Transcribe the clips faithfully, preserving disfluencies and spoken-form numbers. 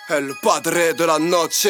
El padre de la noche.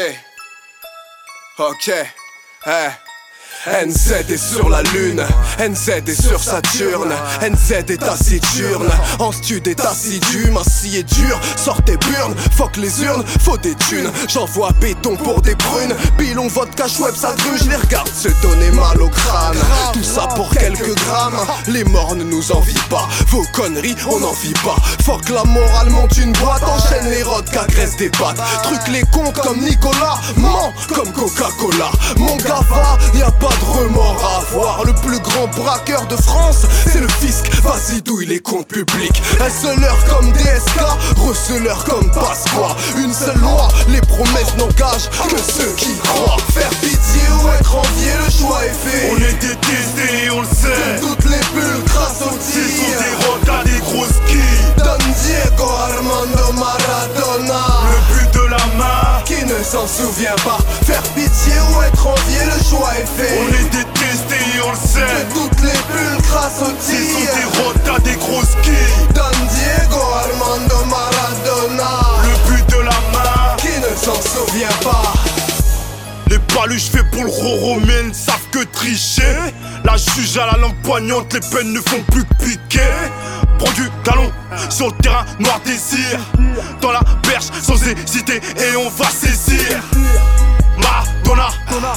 Ok, eh. N Z est sur la lune, N Z est sur Saturne, N Z est taciturne, en stud est assidu, massy et dur, sort tes burnes, fuck les urnes, faut des thunes, j'envoie béton pour des prunes, pilon vodka chouette ça grue, je les regarde se donner mal au crâne, tout ça pour quelques grammes, les morts ne nous envient pas, vos conneries on n'en vit pas, fuck la morale monte une boîte, enchaîne les rods qu'agressent des pattes, truc les comptes comme Nicolas, ment comme Coca-Cola, mon gars va, y'a pas de remords à avoir. Le plus grand braqueur de France, c'est le fisc. Vas-y douille les comptes publics. Esseleur comme D S K, receleur comme Pasqua. Une seule loi, les promesses n'engagent que ceux qui croient. Faire pitié ou être envié, le choix est fait. On est détesté et on le sait. Toutes les bulles grâce au tir. Ce sont des rotas, des grosses quilles. Don Diego Armando Maradona. Le but de la main, qui ne s'en souvient pas. Faire pitié ou être envié, le choix est fait. On est détesté et on le sait. De toutes les bulles grâce au tir. Ce sont des rotas, des grosses quilles. Don Diego Armando Maradona. Le but de la main, qui ne s'en souvient pas. Les paluches faits pour le roro, mais elles ne savent que tricher. La juge à la langue poignante, les peines ne font plus que piquer. Prends du talon sur le terrain, noir désir. Dans la perche, sans hésiter, et on va saisir. Madonna,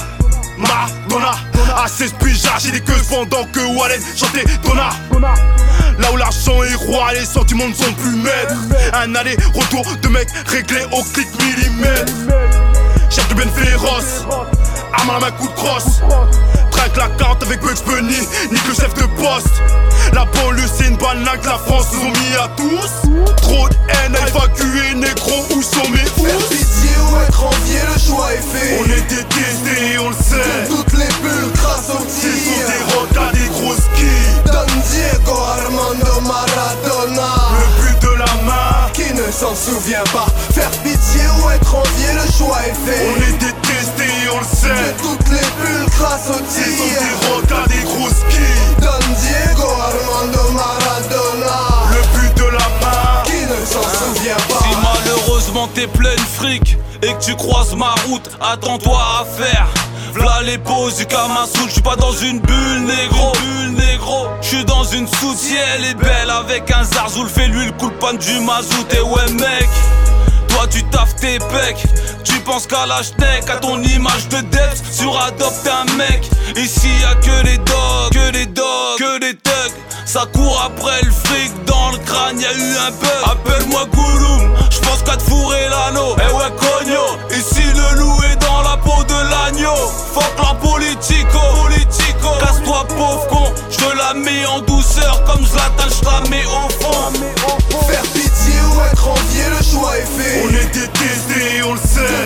Madonna, à seize piges, j'ai des queues pendant que Wallen chantait Donna. Là où l'argent est roi, les sentiments ne sont plus maîtres. Un aller-retour de mecs réglés au clic millimètre. Chef de Ben féroce, arme à la main, coup de crosse. Traque la carte avec Bugs Bunny, nique le chef de poste. La banlieue c'est une banane que la France nous ont mis à tous. Trop de haine à évacuer, négro, où sont mes Faire ours? pitié ou être envié, le choix est fait. On est détesté et on le sait. De toutes les bulles grâce au Ce tir. sont des rotas, des grosses quilles. Don Diego Armando Maradona. Le but de la main, qui ne s'en souvient pas. Faire pitié ou être envié, le choix est fait. on est détesté et on le sait. De toutes les bulles grâce au Ce sont tir. des rotas, des grosses quilles. Don Diego Armando Maradona. Le but de la main, qui ne s'en souvient pas. Si malheureusement t'es pleine fric et que tu croises ma route, attends-toi à faire. V'là les poses du Kamasoul, j'suis pas dans une bulle négro, bulle négro. J'suis dans une soute, si elle est belle avec un zarzoul, fais-lui le coup de panne du mazout. Et ouais mec, toi tu taffes tes pecs, tu penses qu'à la schneck, à ton image de Debs, sur adopte un mec. Ici y'a que les dogs, que les dogs, que les thugs. Ça court après le fric, dans le crâne y'a eu un bug. Appelle-moi Gouloum, j'pense qu'à te fourrer l'anneau. Eh ouais cogno, ici le loup est dans la peau de l'agneau. Fuck la politico, politico. Casse-toi pauvre con, j'te la mets en douceur comme Zlatan, j'te la mets au fond. Faire pitié ou être envié, le choix est fait. on est détesté et on le sait.